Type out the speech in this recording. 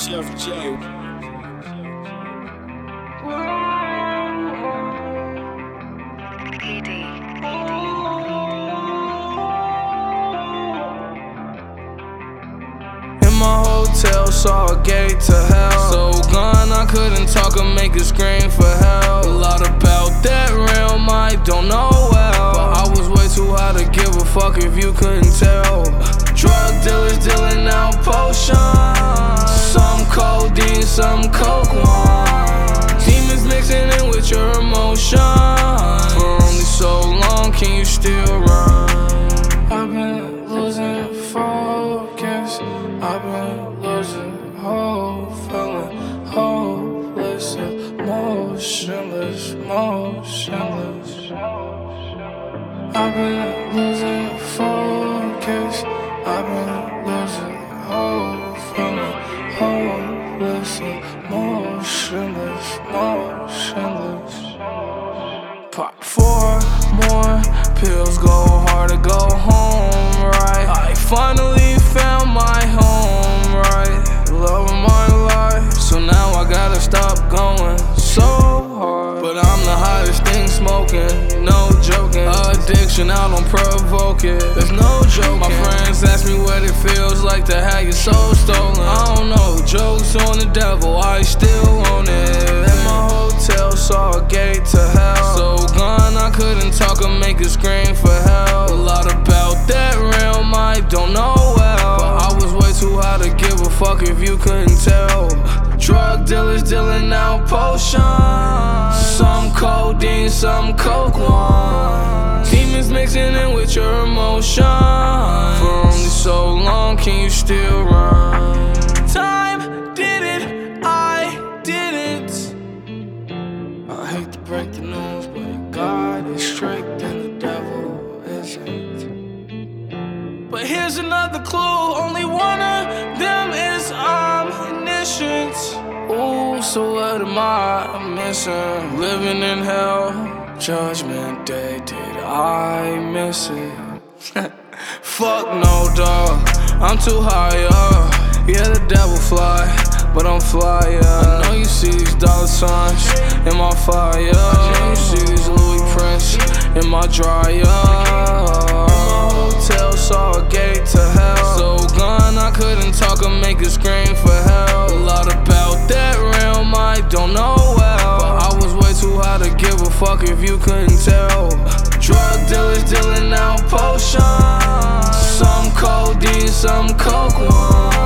Chef J. In my hotel, saw a gate to hell. So gone, I couldn't talk or make a scream for help. A lot about that realm, I don't know well. But I was way too high to give a fuck if you couldn't tell. Drug dealers dealing out potions. Some codeine, some coke wine. Demons mixing in with your emotions. For only so long can you still run? I've been losing focus. I've been losing hope, feeling hopeless and motionless, motionless. I've been losing focus. I've been losing hope, feeling hopeless and motionless, motionless. Pop 4 more pills, go hard to go home, right? I finally found my home, right? Love of my life, so now I gotta stop going so hard. But I'm the hottest thing smoking, no joking. Addiction, I don't provoke it, there's no joke. My friends ask me what it feels like to have your soul stolen. I don't know, jokes on the devil, I still own it. In my hotel, saw a gate to hell. So gone, I couldn't talk or make a scream for help. A lot about that realm, I don't know well. But I was way too high to give a fuck if you couldn't tell. Drug dealers dealing out potions. Some codeine, some coke wine. Demons mixing in with your emotions. For only so long can you still run? Time did it, I didn't. I hate to break the news, but God is strict and the devil isn't. But here's another clue, only one of them is omniscient. Ooh, so what am I missing? Living in hell, judgment day, did I miss it? Fuck no, dog, I'm too high up. Yeah, the devil fly, but I'm flyer. I know you see these dollar signs in my fire. I know you see these Louis prints in my dryer. In my hotel, saw a gate to hell. So gone, I couldn't talk or make a scream for help. A lot about that realm, I don't know well. But I was way too high to give a fuck if you couldn't tell. Drug dealers dealing out potions. Some codeine, some coke wine.